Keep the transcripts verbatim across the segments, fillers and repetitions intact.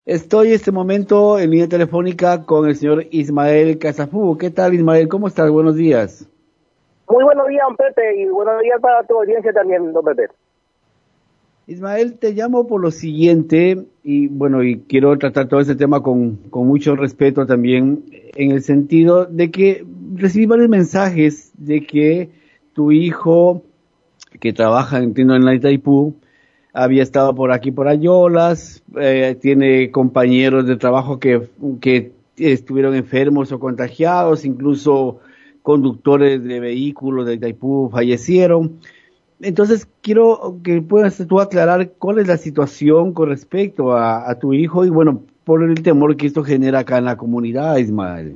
Estoy en este momento en línea telefónica con el señor Ismael Casafú. ¿Qué tal, Ismael? ¿Cómo estás? Buenos días. Muy buenos días, don Pepe, y buenos días para tu audiencia también, don Pepe. Ismael, te llamo por lo siguiente, y bueno, y quiero tratar todo este tema con, con mucho respeto también, en el sentido de que recibí varios mensajes de que tu hijo, que trabaja, entiendo, en la Itaipú, había estado por aquí por Ayolas, eh, tiene compañeros de trabajo que, que estuvieron enfermos o contagiados, incluso conductores de vehículos de Itaipú fallecieron. Entonces, quiero que puedas tú aclarar cuál es la situación con respecto a, a tu hijo y, bueno, por el temor que esto genera acá en la comunidad, Ismael.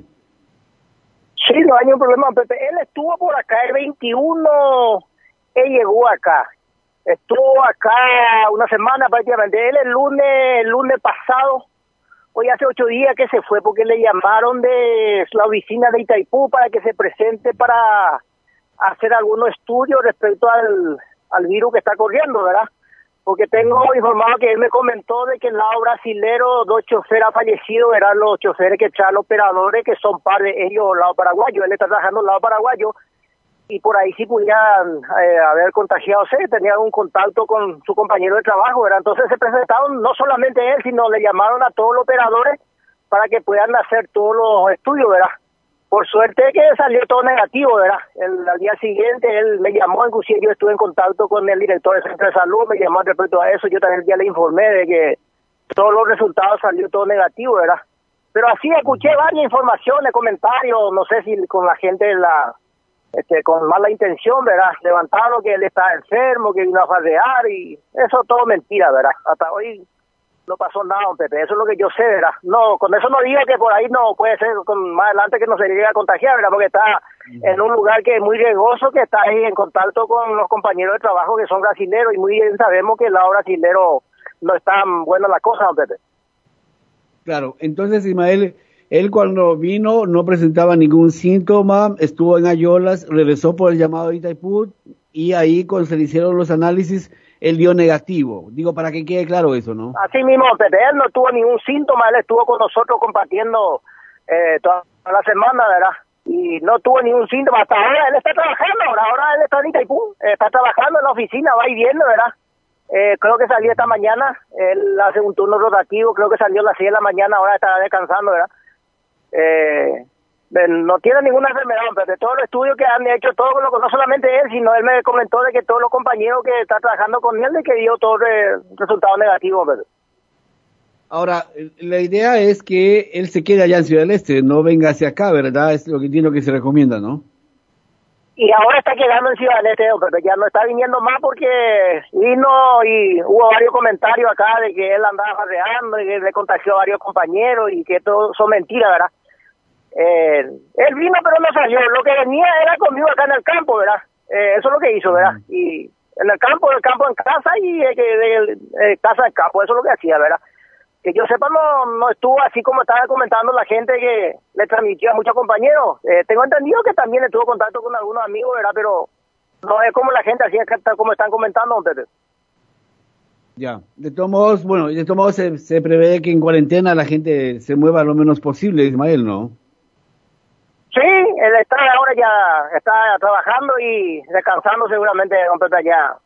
Sí, no hay ningún problema, don Pepe. Él estuvo por acá el veintiuno, él llegó acá. Estuvo acá una semana prácticamente. Él el lunes, el lunes pasado, hoy hace ocho días que se fue porque le llamaron de la oficina de Itaipú para que se presente para hacer algunos estudios respecto al, al virus que está corriendo, ¿verdad? Porque tengo informado que él me comentó de que el lado brasilero dos choferes han fallecido, eran los choferes que traen los operadores, que son par de ellos del lado paraguayo. Él está trabajando al lado paraguayo y por ahí sí pudieran eh, haber contagiado, se tenía un contacto con su compañero de trabajo, ¿verdad? Entonces se presentaron, no solamente él, sino le llamaron a todos los operadores para que puedan hacer todos los estudios, ¿verdad? Por suerte que salió todo negativo, ¿verdad? El, al día siguiente él me llamó, inclusive yo estuve en contacto con el director del centro de salud, me llamó respecto a eso, yo también ya le informé de que todos los resultados salió todo negativo, ¿verdad? Pero así escuché varias informaciones, comentarios, no sé si con la gente de la, este, con mala intención, ¿verdad? Levantaron que él estaba enfermo, que vino a farrear y eso todo mentira, ¿verdad? Hasta hoy no pasó nada, don Pepe, eso es lo que yo sé, ¿verdad? No, con eso no digo que por ahí no puede ser con más adelante que no se llegue a contagiar, ¿verdad? Porque está en un lugar que es muy riesgoso, que está ahí en contacto con los compañeros de trabajo que son brasileros y muy bien sabemos que el lado brasilero no es tan buena la cosa, don Pepe. Claro, entonces, Ismael, él cuando vino no presentaba ningún síntoma, estuvo en Ayolas, regresó por el llamado de Itaipú y ahí cuando se le hicieron los análisis, él dio negativo. Digo, para que quede claro eso, ¿no? Así mismo, Pepe, él no tuvo ningún síntoma, él estuvo con nosotros compartiendo eh, toda la semana, ¿verdad? Y no tuvo ningún síntoma hasta ahora. Él está trabajando, ahora, ahora él está en Itaipú, está trabajando en la oficina, va y viene, ¿verdad? Eh, creo que salió esta mañana, él hace un turno rotativo, creo que salió a las seis de la mañana, ahora está descansando, ¿verdad? Eh, no tiene ninguna enfermedad, pero de todos los estudios que han hecho, todo lo, no solamente él, sino él me comentó de que todos los compañeros que están trabajando con él, de que dio todo el resultado negativo, pero. Ahora, la idea es que él se quede allá en Ciudad del Este, no venga hacia acá, ¿verdad? Es lo que entiendo que se recomienda, ¿no? Y ahora está quedando en Ciudad del Este, pero ya no está viniendo más porque vino y hubo varios comentarios acá de que él andaba farreando y que le contagió a varios compañeros y que todo son mentiras, ¿verdad? Eh, él vino pero no salió, lo que venía era conmigo acá en el campo, ¿verdad? Eh, eso es lo que hizo, ¿verdad? Y en el campo, en el campo en casa y eh, de, de casa en campo, eso es lo que hacía, ¿verdad? Que yo sepa no no estuvo así como estaba comentando la gente que le transmitió a muchos compañeros. Eh, tengo entendido que también estuvo contacto con algunos amigos, ¿verdad? Pero no es como la gente así como están comentando, don Pepe. Ya, de todos modos, bueno, de todos modos se, se prevé que en cuarentena la gente se mueva lo menos posible, Ismael, ¿no? Sí, él está ahora ya, está trabajando y descansando seguramente, don Pepe, allá.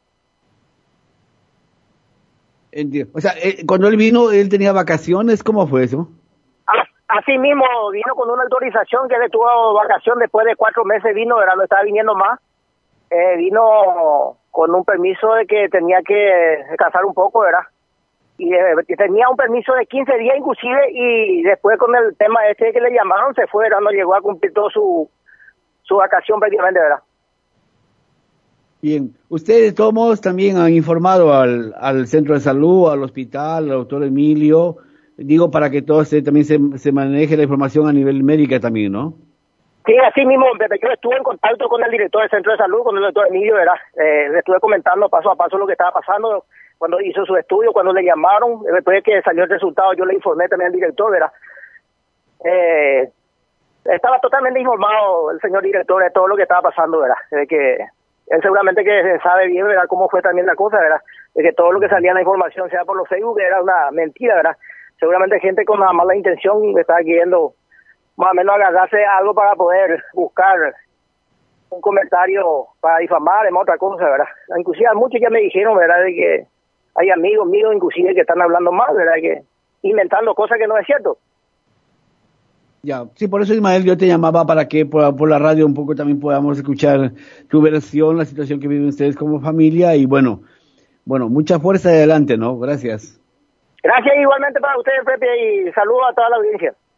Entiendo. O sea, eh, cuando él vino, él tenía vacaciones, ¿cómo fue eso? Así mismo vino con una autorización que le tuvo vacación después de cuatro meses, vino, ¿verdad? No estaba viniendo más. Eh, vino con un permiso de que tenía que descansar un poco, ¿verdad? Y eh, tenía un permiso de quince días inclusive y después con el tema este que le llamaron se fue, ¿verdad? No llegó a cumplir toda su, su vacación prácticamente, ¿verdad? Bien, ustedes de todos modos también han informado al, al centro de salud, al hospital, al doctor Emilio, digo para que todo se, también se, se maneje la información a nivel médica también, ¿no? Sí, así mismo, desde que yo estuve en contacto con el director del centro de salud, con el doctor Emilio, ¿verdad? Eh, le estuve comentando paso a paso lo que estaba pasando cuando hizo su estudio, cuando le llamaron, después de que salió el resultado, yo le informé también al director, ¿verdad? Eh, estaba totalmente informado el señor director de todo lo que estaba pasando, ¿verdad? De que él seguramente que sabe bien, ¿verdad?, cómo fue también la cosa, ¿verdad? De que todo lo que salía en la información, sea por los Facebook, era una mentira, ¿verdad? seguramente gente con la mala intención que está queriendo más o menos agarrarse algo para poder buscar un comentario para difamar, es otra cosa, ¿verdad? Inclusive muchos ya me dijeron, ¿verdad?, de que hay amigos míos inclusive que están hablando mal, ¿verdad?, que inventando cosas que no es cierto. Ya, sí, por eso, Ismael, yo te llamaba para que por, por la radio un poco también podamos escuchar tu versión, la situación que viven ustedes como familia, y bueno, bueno, mucha fuerza adelante, ¿no? Gracias. Gracias igualmente para ustedes, Pepe, y saludos a toda la audiencia.